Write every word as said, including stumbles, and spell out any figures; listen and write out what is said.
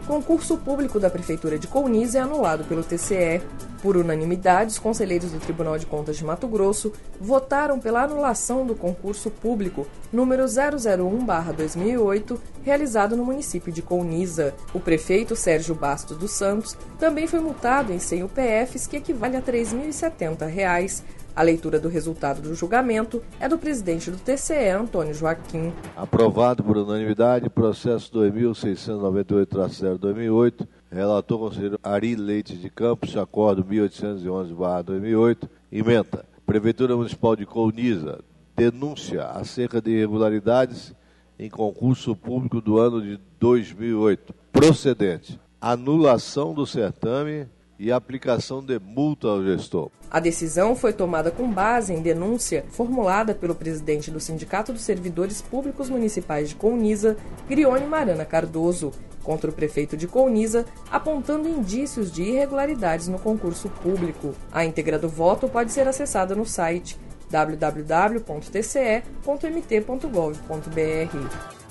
Concurso público da Prefeitura de Colniza é anulado pelo T C E. Por unanimidade, os conselheiros do Tribunal de Contas de Mato Grosso votaram pela anulação do concurso público número zero zero um barra dois mil e oito, realizado no município de Colniza. O prefeito Sérgio Bastos dos Santos também foi multado em cem U P Fs, que equivale a três mil e setenta reais. A leitura do resultado do julgamento é do presidente do T C E, Antônio Joaquim. Aprovado por unanimidade, processo dois mil seiscentos e noventa e oito traço zero dois mil e oito, relator conselheiro Ari Leite de Campos, acordo mil oitocentos e onze barra dois mil e oito, ementa. Prefeitura Municipal de Colniza, denúncia acerca de irregularidades em concurso público do ano de dois mil e oito. Procedente, anulação do certame e aplicação de multa ao gestor. A decisão foi tomada com base em denúncia formulada pelo presidente do Sindicato dos Servidores Públicos Municipais de Colniza, Grione Marana Cardoso, contra o prefeito de Colniza, apontando indícios de irregularidades no concurso público. A íntegra do voto pode ser acessada no site w w w ponto t c e ponto m t ponto gov ponto b r.